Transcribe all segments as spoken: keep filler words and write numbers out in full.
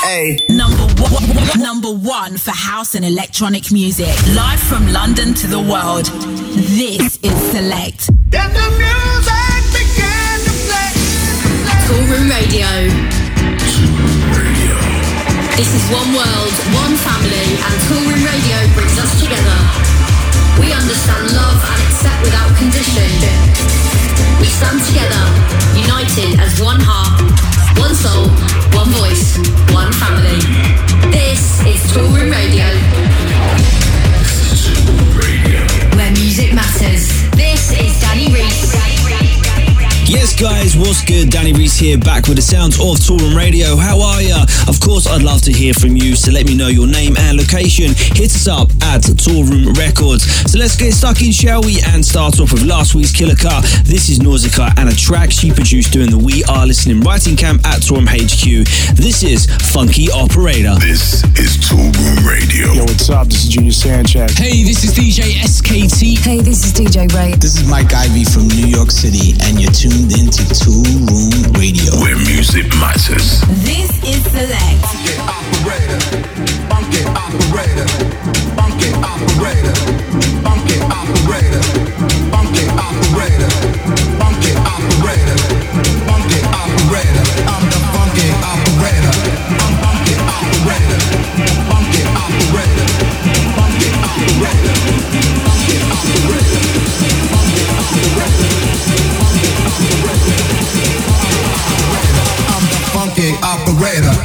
Hey. Number one, number one for house and electronic music. Live from London to the world. This is Select. Then the music began to play. Toolroom Radio. Toolroom Radio. This is one world, one family, and Toolroom Radio brings us together. We understand love and accept without condition. We stand together, united as one heart, one soul, one voice, one family. This is Toolroom Radio. This is Toolroom Radio. Where music matters. This is Danny Reese. Yes, guys, what's good? Danny Reese here, back with the sounds of Toolroom Radio. How are ya? Of course, I'd love to hear from you, so let me know your name and location. Hit us up at Toolroom Records. So let's get stuck in, shall we? And start off with last week's killer cut. This is Nausicaa and a track she produced during the We Are Listening writing camp at Toolroom H Q. This is Funky Operator. This is Toolroom Radio. Yo, what's up? This is Junior Sanchez. Hey, this is D J S K T. Hey, this is D J Ray. This is Mike Ivy from New York City, and you're tuned into Toolroom Radio, where music matters. This is Select. Funky operator, funky operator, funky operator, funky operator, funky operator, funky operator, funky operator. I'm the funky operator. I'm funky operator, funky operator, funky operator, funky operator, funky operator. I'm the funky operator.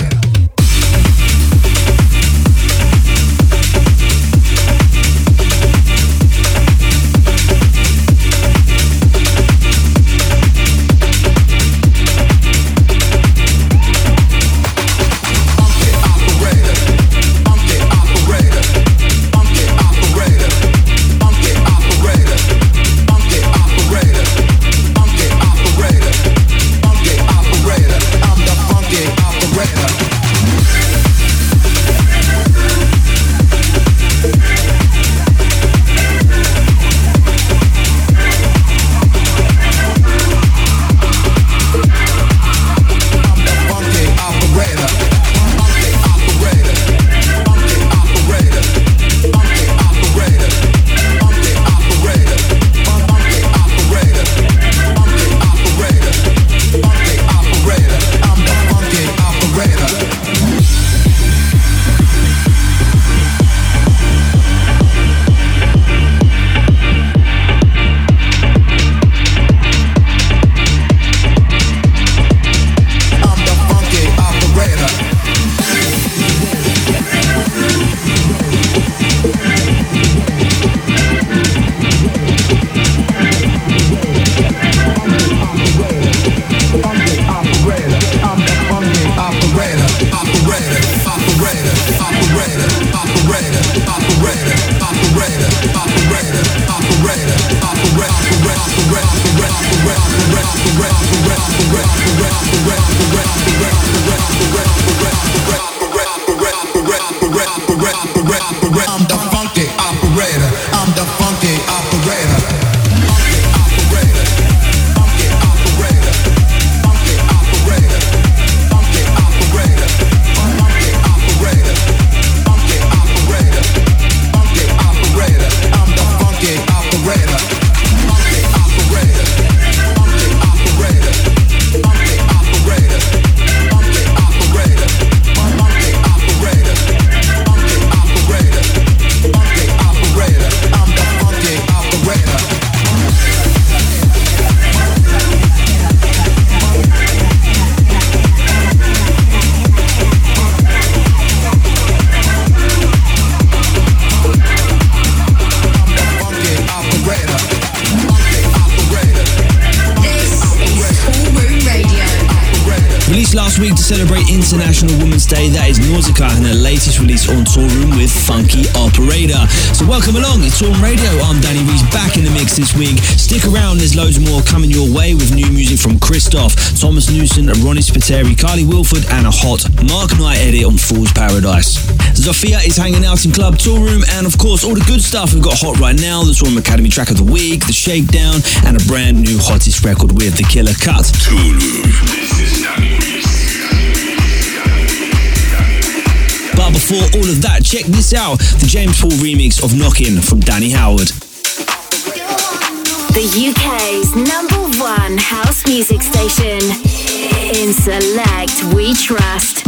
Celebrate International Women's Day, that is Nausicaa and her latest release on Toolroom with Funky Operator. So welcome along, it's Toolroom Radio. I'm Danny Reese, back in the mix this week. Stick around, there's loads more coming your way with new music from Christoph, Thomas Newson, Ronnie Spiteri, Carly Wilford, and a hot Mark Knight edit on Fool's Paradise. Zofia is hanging out in Club Toolroom, and of course all the good stuff we've got hot right now, the Toolroom Academy track of the week, the Shakedown, and a brand new hottest record with the Killer Cut. Toolroom, this is Danny Reese. before all of that, check this out, the James Paul remix of Knockin' from Danny Howard. The U K's number one house music station. In Select, we trust.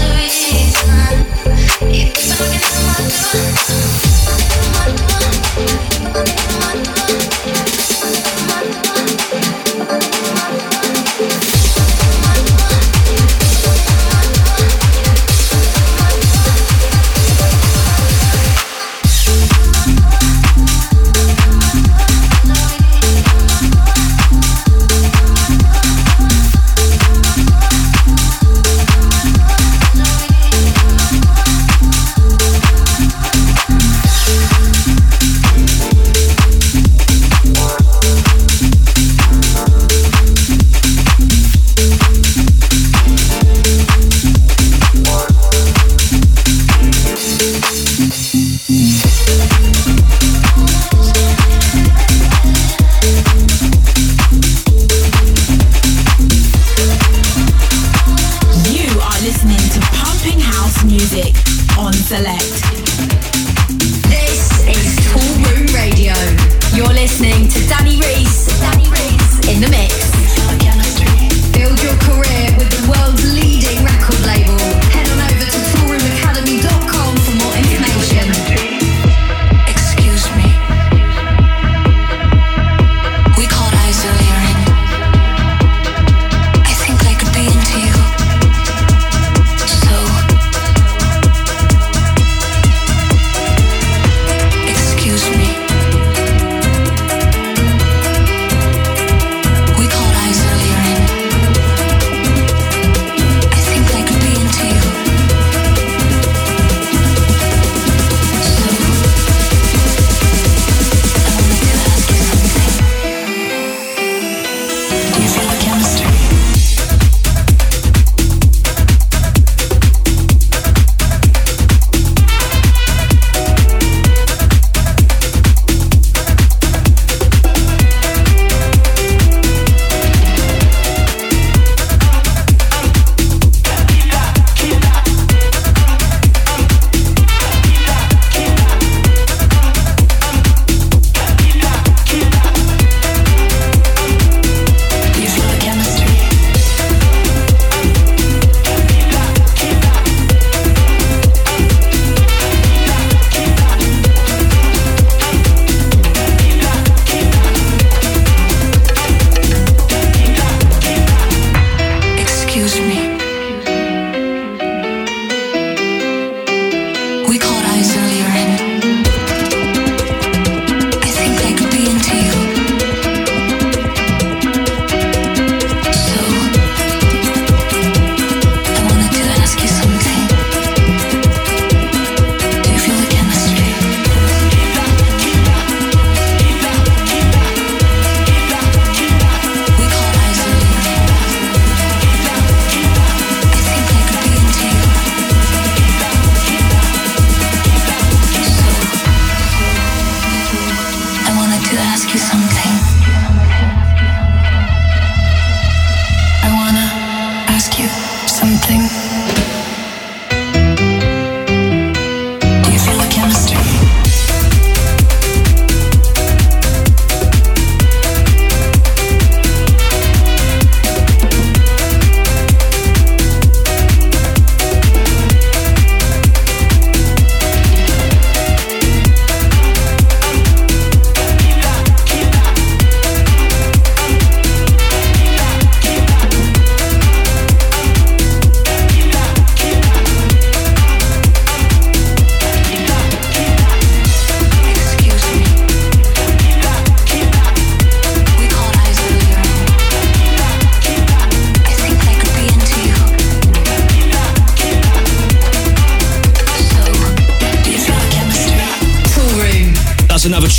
Before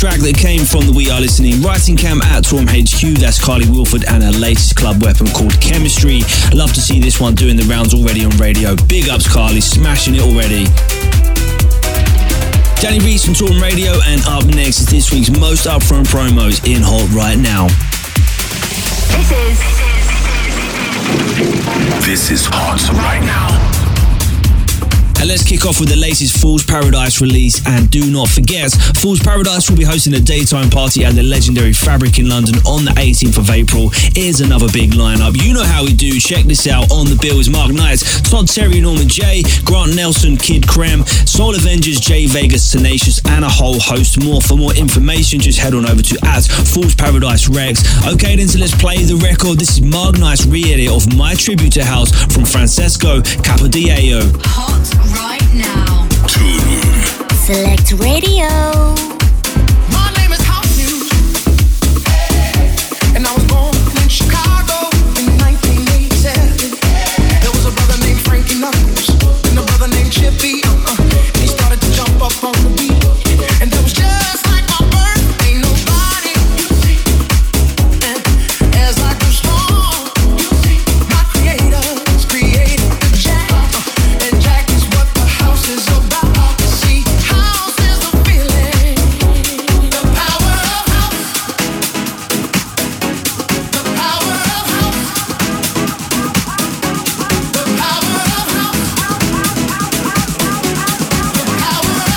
track that came from the We Are Listening writing camp at Toolroom H Q. That's Carly Wilford and her latest club weapon called Chemistry. Love to see this one doing the rounds already on radio. Big ups, Carly, smashing it already. Danny Reese from Toolroom Radio, and up next is this week's most upfront promos in Hot Right Now. This is... This is Hot Right Now. And let's kick off with the latest Fool's Paradise release. And do not forget, Fool's Paradise will be hosting a daytime party at the legendary Fabric in London on the eighteenth of April. Here's another big lineup. You know how we do. Check this out. On the bill is Mark Knight, Todd Terry, Norman J, Grant Nelson, Kid Krem, Soul Avengers, Jay Vegas, Tenacious, and a whole host more. For more information, just head on over to at Fool's Paradise Rex. Okay, then, so let's play the record. This is Mark Knight's re-edit of My Tribute to House from Francesco Capodieo. Hot right now. Toolroom. Select Radio. My name is House News, and I was born in Chicago in nineteen eighty-seven. There was a brother named Frankie Knuckles and a brother named Chippy. Uh-uh. And he started to jump up on the beat, and that was just like my birth. Ain't nobody. And as I grew strong, my creators created the Jack, uh-uh. and Jack is what the house is about. See, house is the feeling, the power of house, the power of house, the power of house, the power of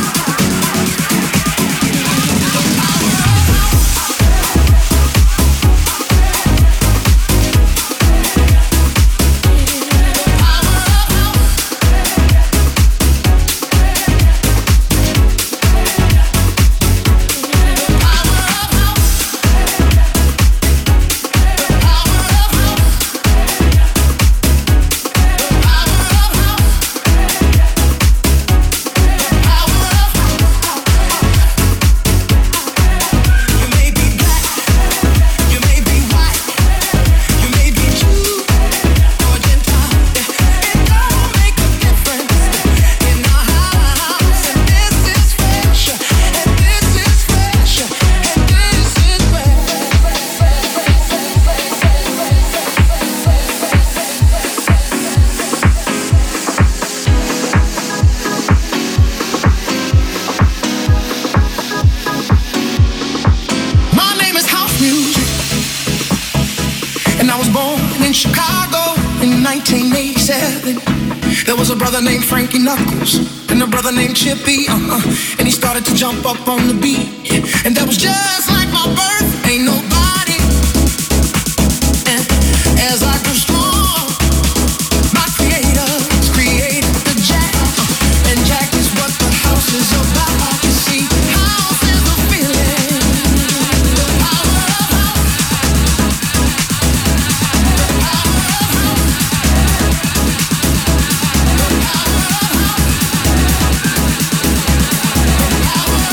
you may be black, you may be white, you may be Jew or Gentile. It don't make a difference in our house. And this is fresh, and this is fresh, and this is My name is House Music, and I was born in Chicago in nineteen eighty-seven. There was a brother named Frankie Knuckles and a brother named Chippy, uh-uh. and he started to jump up on the beat, and that was just like my birth. Ain't nobody. And as I grew strong, my creators created the Jack, uh, and Jack is what the house is about. You see, house is the feeling, the power of house, the power of house, the power of house, the power of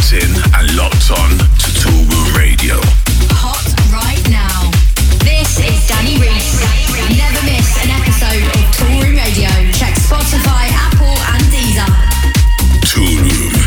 locked in and locked on to Toolroom Radio. Hot right now. This is Danny Reese. Never miss an episode of Toolroom Radio. Check Spotify, Apple and Deezer. Toolroom.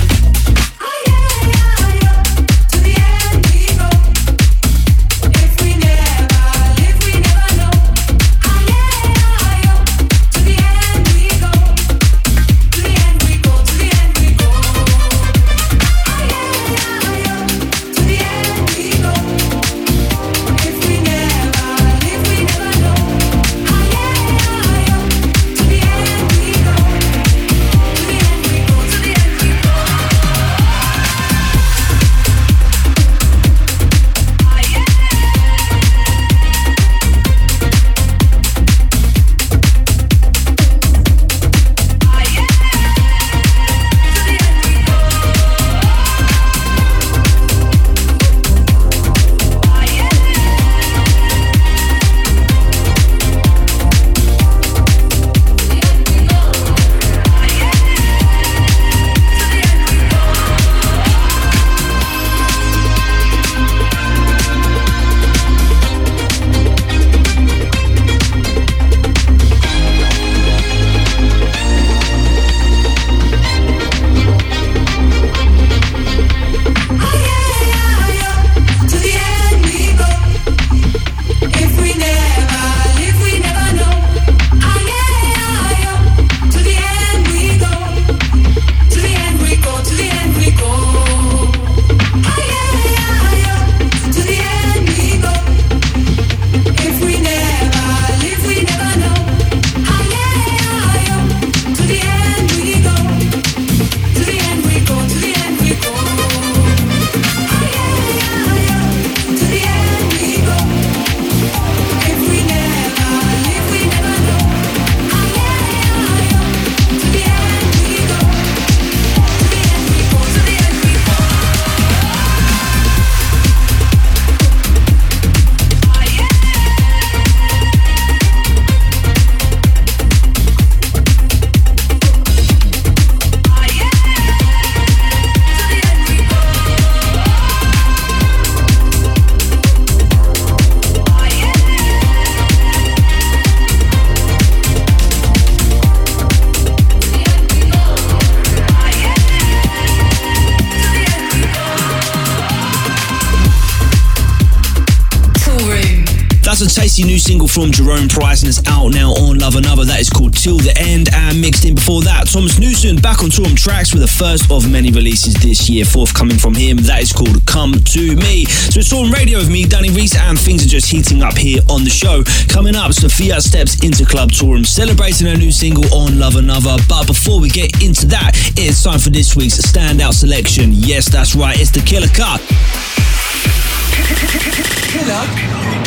New single from Jerome Price and it's out now on Love Another. That is called Till the End, and mixed in before that, Thomas Newson back on Toolroom Tracks with the first of many releases this year forthcoming from him. That is called Come To Me. So it's Toolroom Radio with me, Danny Reese, and things are just heating up here on the show. Coming up, Sophia steps into Club Toolroom celebrating her new single on Love Another. But before we get into that, it's time for this week's standout selection. Yes, that's right, it's the Killer Cut. Killer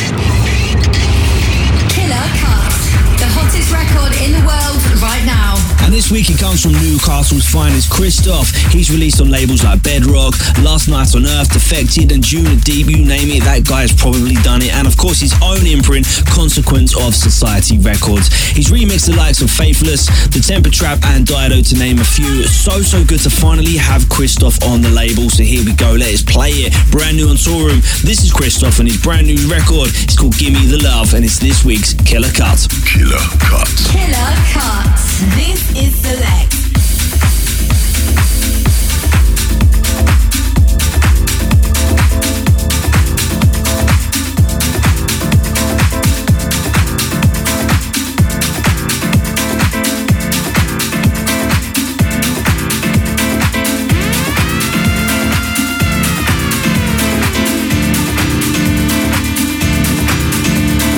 Killer Cut, the hottest record in the world right now. And this week it comes from Newcastle's finest, Christoph. He's released on labels like Bedrock, Last Night on Earth, Defected and June Deep, you name it, that guy has probably done it. And of course his own imprint, Consequence of Society Records. He's remixed the likes of Faithless, The Temper Trap and Dido to name a few. So, so good to finally have Christoph on the label. So here we go, let's play it. Brand new on Toolroom. This is Christoph and his brand new record. It's called Gimme the Love and it's this week's Killer Cut. Killer Cut. Killer Cut. This is Select.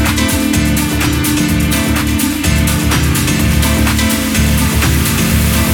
We'll be right back.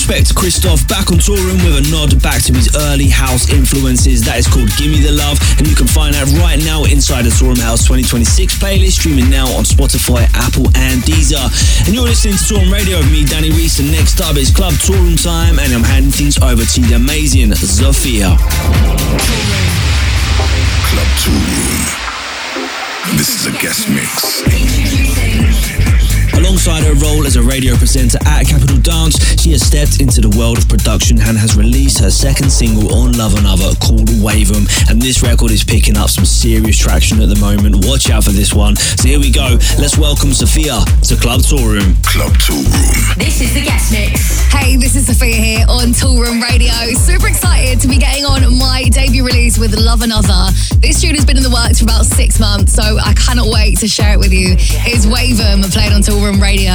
Prospect Christoph back on Tour Room with a nod back to his early house influences. That is called Gimme the Love, and you can find that right now inside the Tour Room House twenty twenty-six playlist, streaming now on Spotify, Apple and Deezer. And you're listening to Tour Room Radio with me, Danny Reese, and next up is Club Tour Room time, and I'm handing things over to the amazing Zofia. Club Tour Room. This is a guest mix. Alongside her role as a radio presenter at Capital Dance, she has stepped into the world of production and has released her second single on Love Another called Wave 'em. And this record is picking up some serious traction at the moment. Watch out for this one. So here we go. Let's welcome Sophia to Club Tour Room. Club Tour Room. This is the guest mix. Hey, this is Sophia here on Tour Room Radio. Super excited to be getting on my debut release with Love Another. This tune has been in the works for about six months, so I cannot wait to share it with you. It's Wave 'em, played on Tour Room Radio.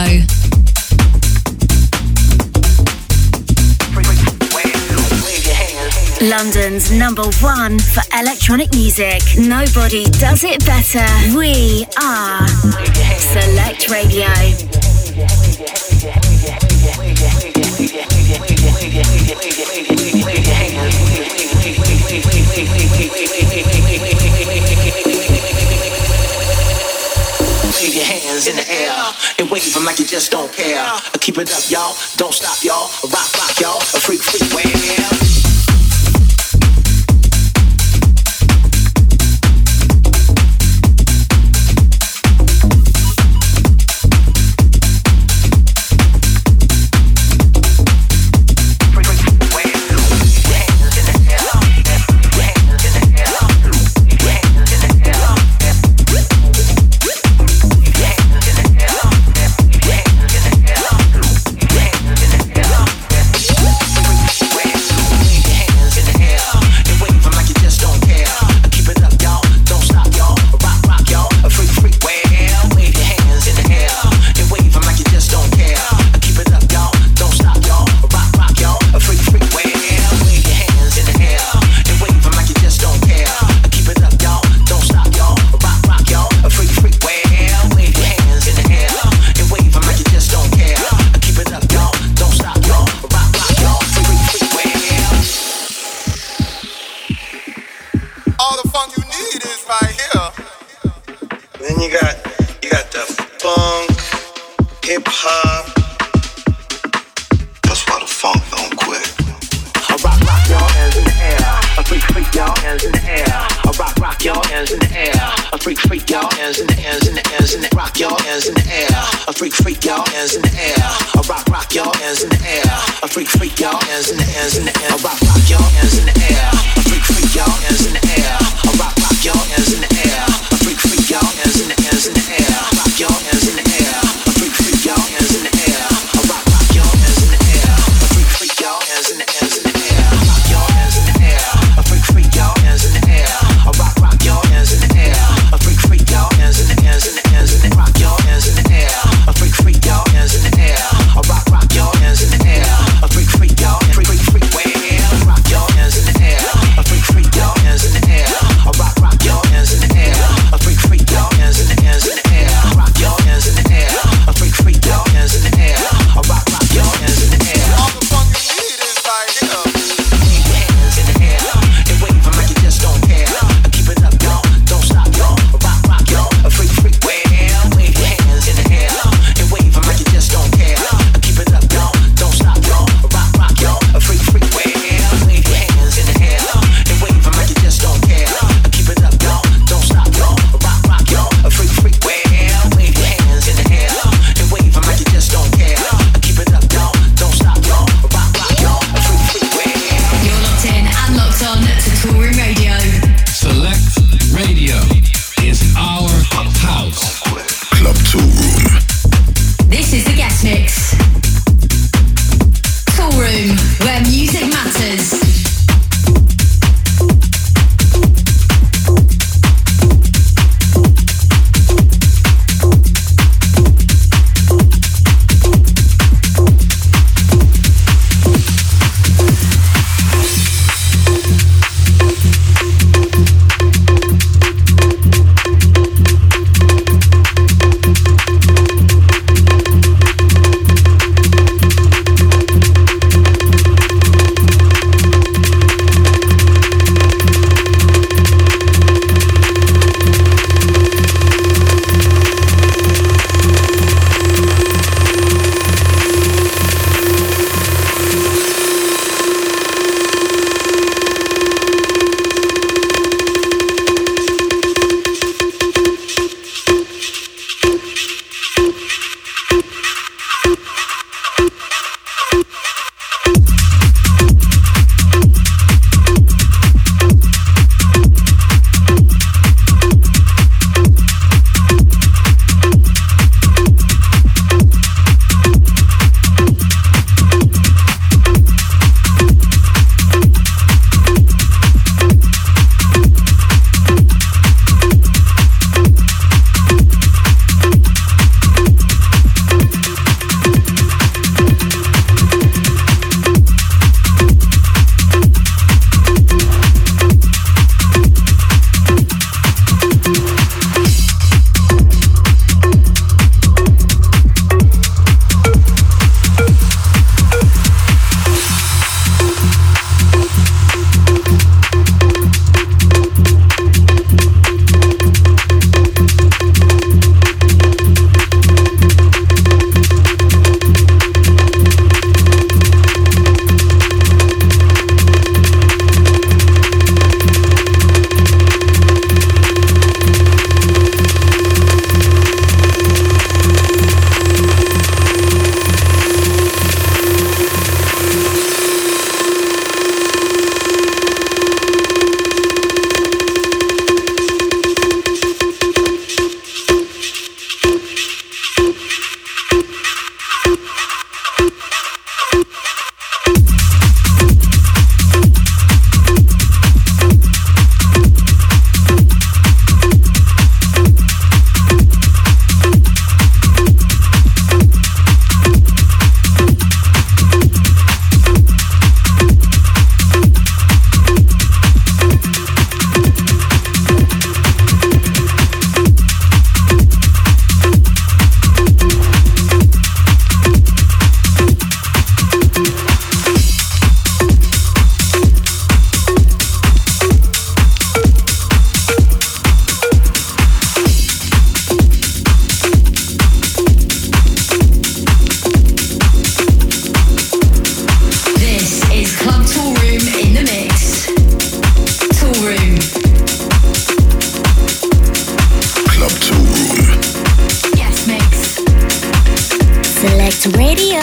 London's number one for electronic music. Nobody does it better. We are Select Radio. Wave your hands in the air and wave them like you just don't care. Keep it up, y'all. Don't stop, y'all. Rock, rock, y'all. A freak, freak, wave. Hands in the air. Select Radio.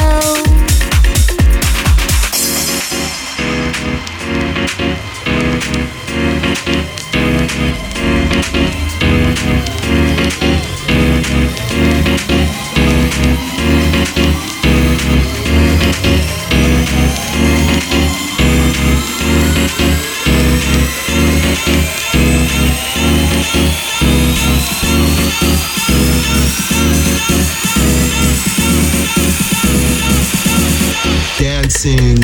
Dancing.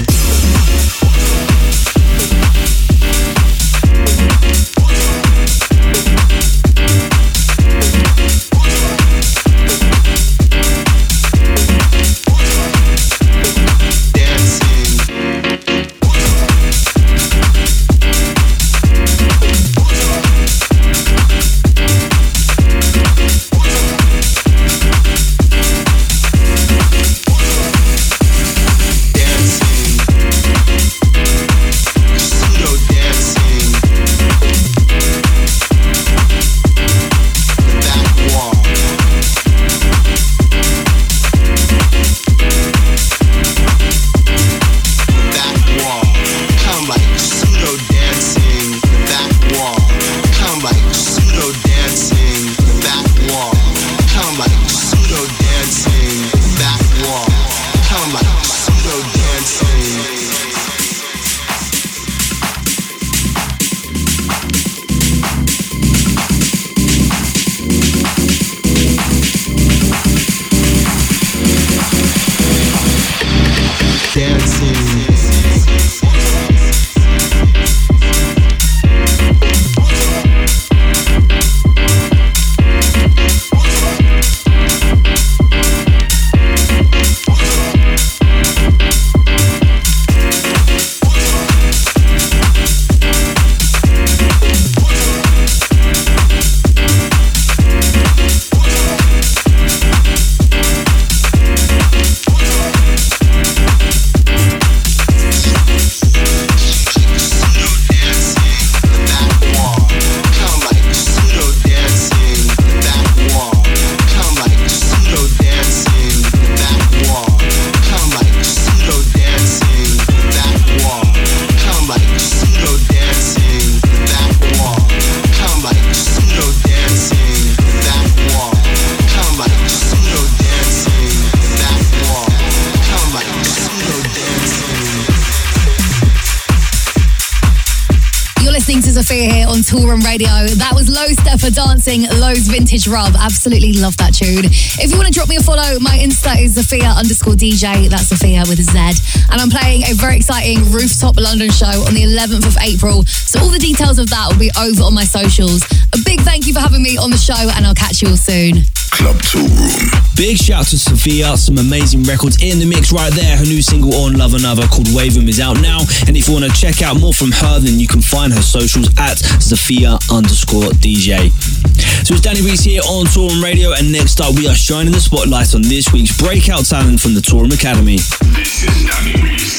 Here on Toolroom Radio. That was Low Stepper dancing Low's Vintage Rub. Absolutely love that tune. If you want to drop me a follow, my Insta is Zafia underscore D J. That's Zafia with a Z. And I'm playing a very exciting Rooftop London show on the eleventh of April. So all the details of that will be over on my socials. A big thank you for having me on the show, and I'll catch you all soon. Club Toolroom. Big shout to Sophia, some amazing records in the mix right there. Her new single on Love Another called Wavem is out now. And if you want to check out more from her, then you can find her socials at Zafia underscore D J. So it's Danny Reese here on Toolroom Radio, and next up we are shining the spotlight on this week's breakout talent from the Toolroom Academy. This is Danny Reese.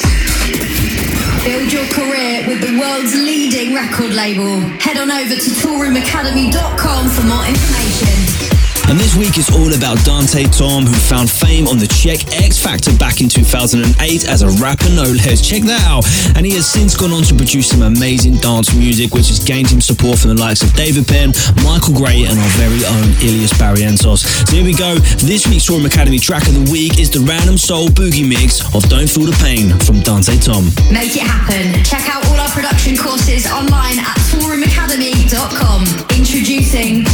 Build your career with the world's leading record label. Head on over to toolroom academy dot com for more information. And this week is all about Dante Tom, who found fame on the Czech X Factor back in two thousand eight as a rapper, no less. Check that out. And he has since gone on to produce some amazing dance music, which has gained him support from the likes of David Penn, Michael Gray, and our very own Ilias Barrientos. So here we go. This week's Toolroom Academy track of the week is the Random Soul Boogie Mix of Don't Feel the Pain from Dante Tom. Make it happen. Check out all our production courses online at toolroom academy dot com. Introducing...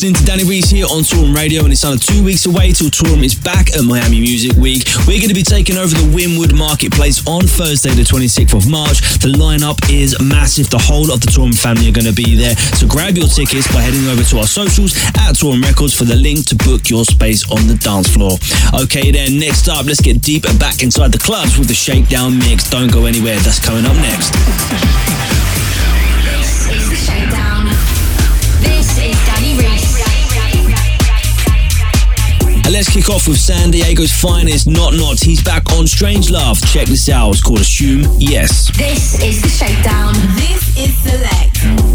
listening to Danny Reese here on Toolroom Radio, and it's under two weeks away till Toolroom is back at Miami Music Week. We're going to be taking over the Wynwood Marketplace on Thursday the twenty-sixth of March. The lineup is massive. The whole of the Toolroom family are going to be there. So grab your tickets by heading over to our socials at Toolroom Records for the link to book your space on the dance floor. Okay then, next up, let's get deeper back inside the clubs with the Shakedown mix. Don't go anywhere, that's coming up next. This is the Shakedown. This is Danny Reese. And let's kick off with San Diego's finest, Not Not. He's back on Strange Love. Check this out, it's called Assume Yes. This is the Shakedown. This is Select.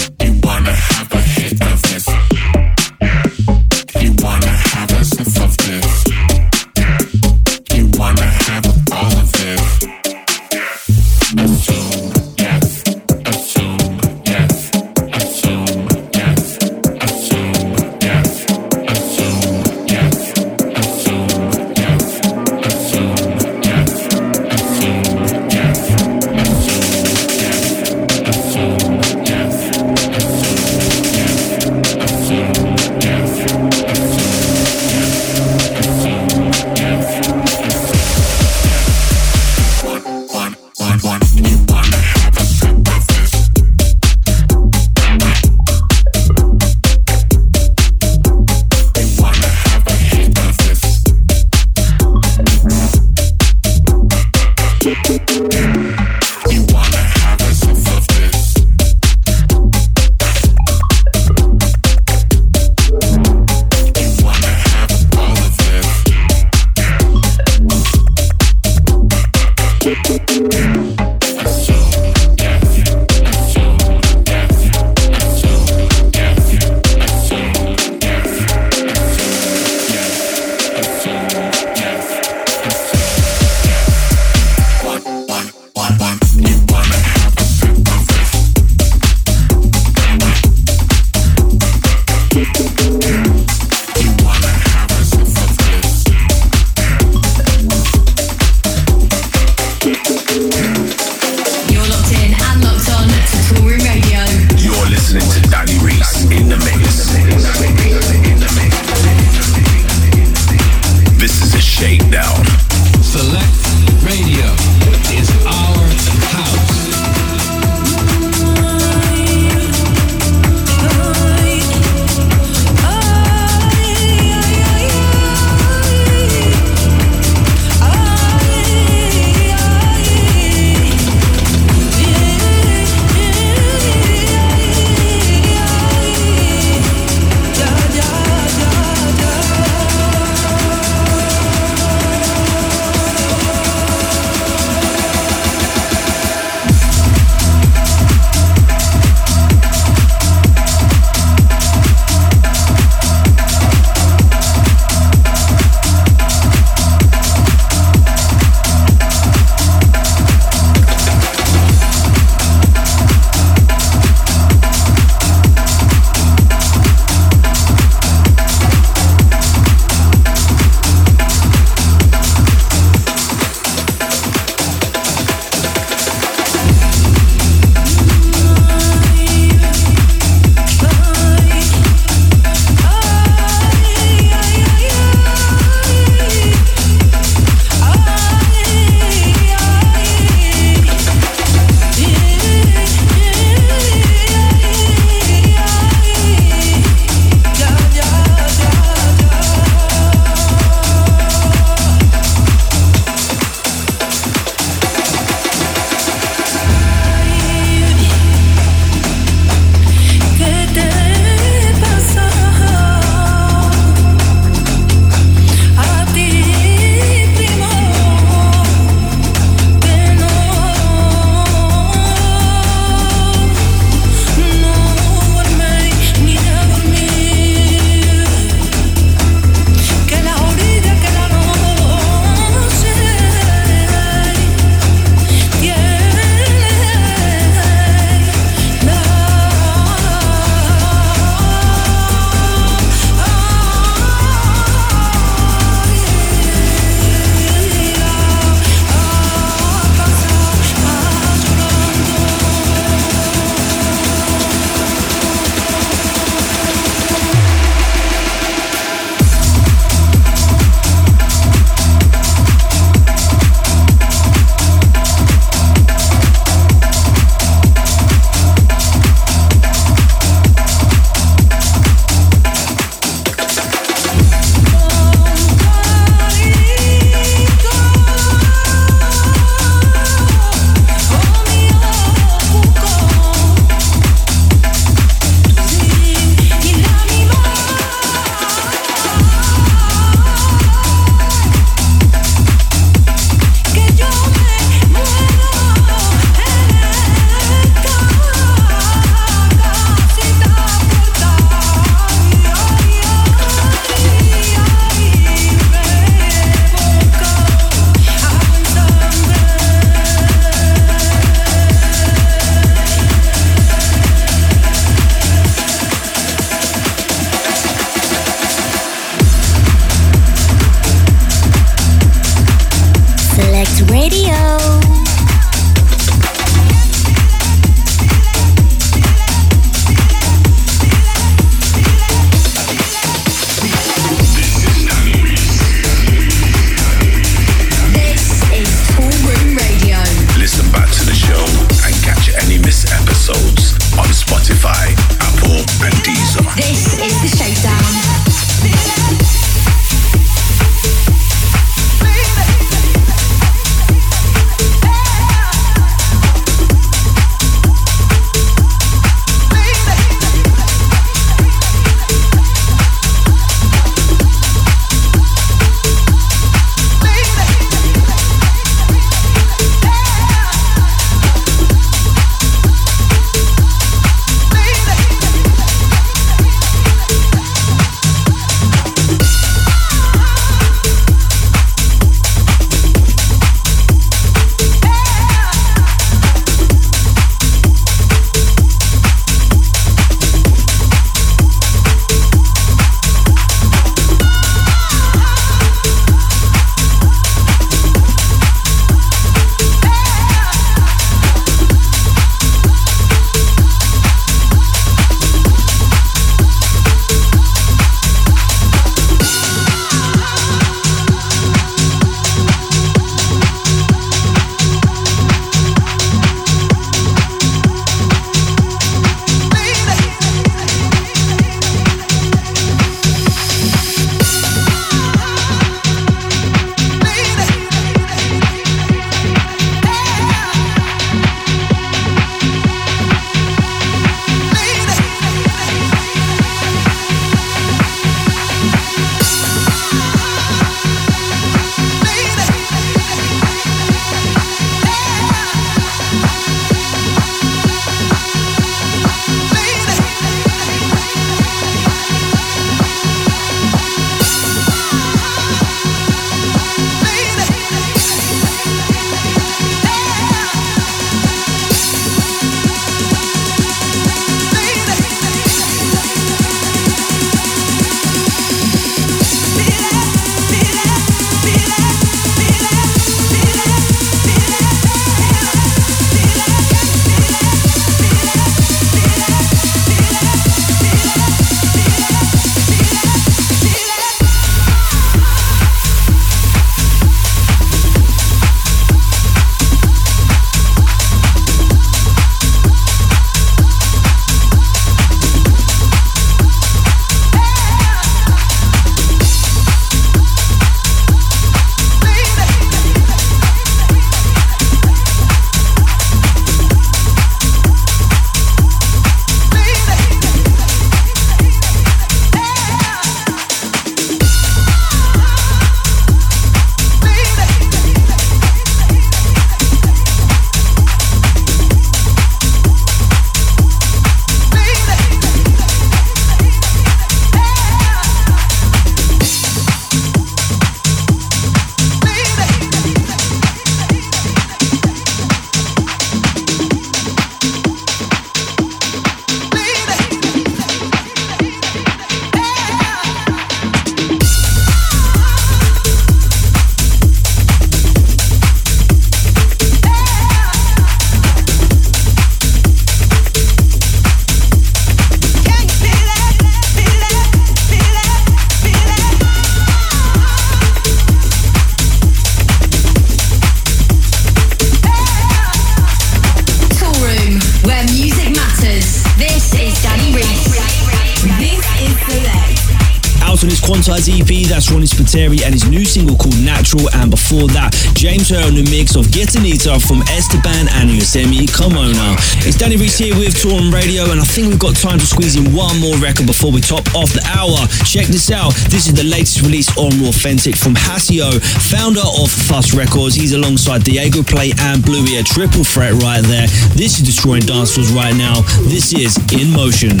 Stars E P, that's Ronnie Spiteri and his new single called Natural, and before that, James Hurr on the mix of Get Anita from Esteban and Yosemi Carmona. It's Danny Reese here with Toolroom Radio, and I think we've got time to squeeze in one more record before we top off the hour. Check this out. This is the latest release on Raw Authentic from Hasio, founder of Fuss Records. He's alongside Diego Play and Bluey, a triple threat right there. This is destroying dance floors right now. This is In Motion.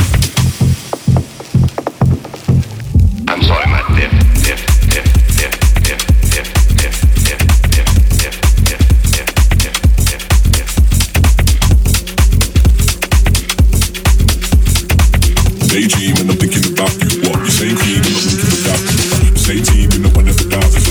I'm sorry, Matt. If, if, if, if, if, if, if, if, if, if, if, if, if, Daydream and I'm thinking about you. What? The same team and I'm thinking about you. The same team and no one ever doubts.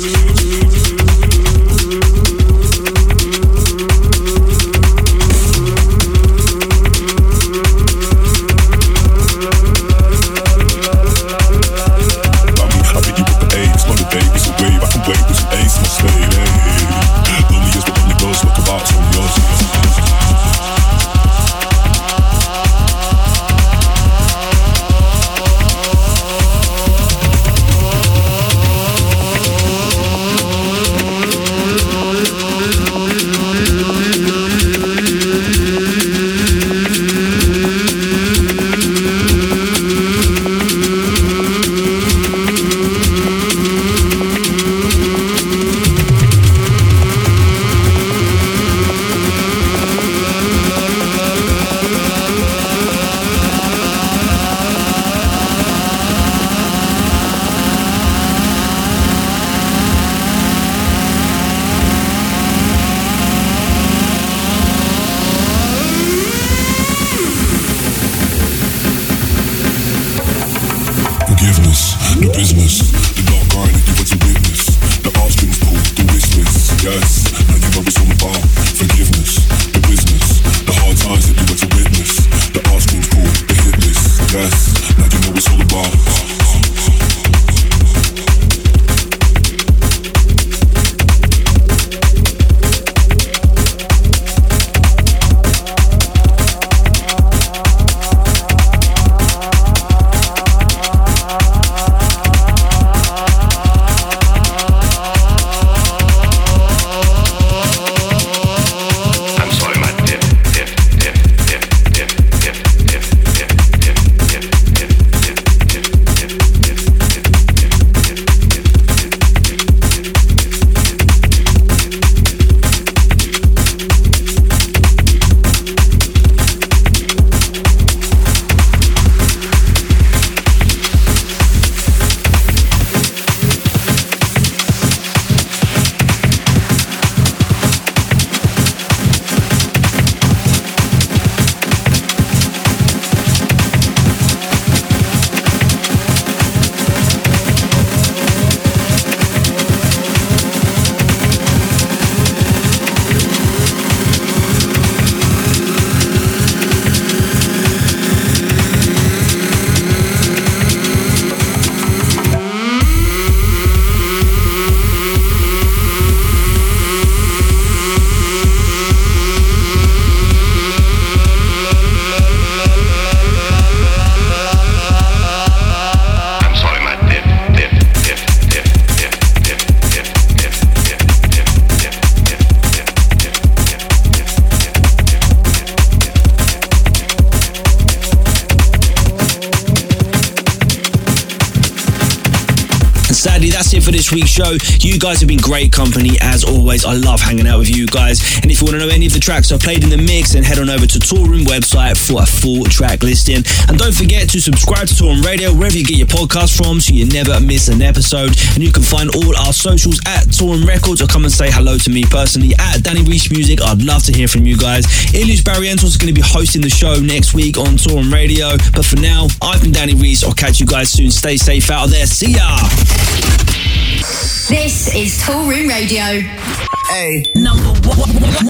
Sadly, that's it for this week's show. You guys have been great company as always. I love hanging out with you guys. And if you want to know any of the tracks I played in the mix, then head on over to Toolroom website for a full track listing. And don't forget to subscribe to Toolroom Radio wherever you get your podcast from, so you never miss an episode. And you can find all our socials at Toolroom Records, or come and say hello to me personally at Danny Reese Music. I'd love to hear from you guys. Ilias Barrientos is going to be hosting the show next week on Toolroom Radio. But for now, I've been Danny Reese. I'll catch you guys soon. Stay safe out there. See ya. This is Toolroom Radio. Hey. Number one.